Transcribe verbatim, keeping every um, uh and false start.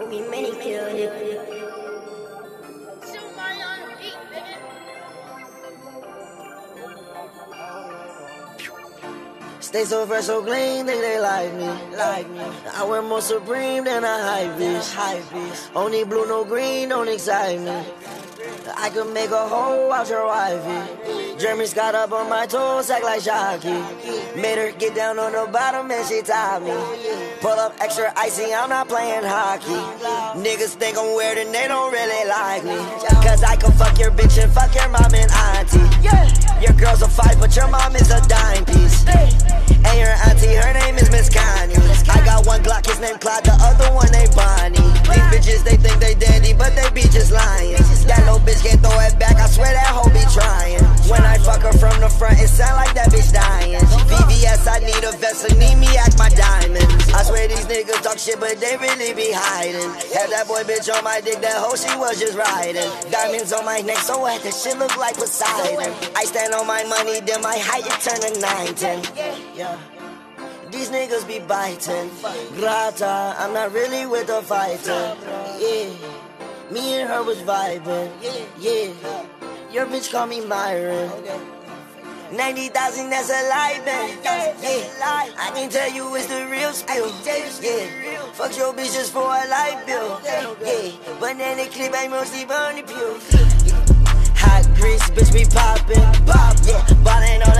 We many killed it. Stay so fresh, so clean, think they like me, like me. I wear more Supreme than a hype bitch, hype bitch. Only blue, no green, don't excite me. I could make a hole out your wifey. Jeremy Scott up on my toes, act like Shocky. Made her get down on the bottom and she tied me. Pull up extra icy, I'm not playing hockey. Niggas think I'm weird and they don't really like me. Cause I can fuck your bitch and fuck your mom and auntie. Your girl's a five, but your mom is a dime piece. And your auntie, her name is Miss Connie. I got one Glock, his name Clyde, the other one named Bonnie. These bitches, they think they dandy, but they be just lying. That little bitch can't throw it back, I swear that hoe be trying. When I fuck her from the front, it sound like that bitch dying. V V S, I need a vest, so need me act my diamonds. I swear these niggas talk shit, but they really be hiding. Had that boy bitch on my dick, that hoe she was just riding. Diamonds on my neck, so what? That shit look like Poseidon. I stand on my money, then my height it turn to nine ten. Yeah. These niggas be biting. Grata, I'm not really with a fighter. Yeah. Me and her was vibing. Yeah. Your bitch call me Myron. ninety thousand, that's a lie, man. Yeah. I can tell you it's the real skill. Yeah. Fuck your bitch just for a life bill. Yeah. Banana clip, I mostly burn the pew. Hot grease, bitch, we poppin'. Pop, yeah. Ballin'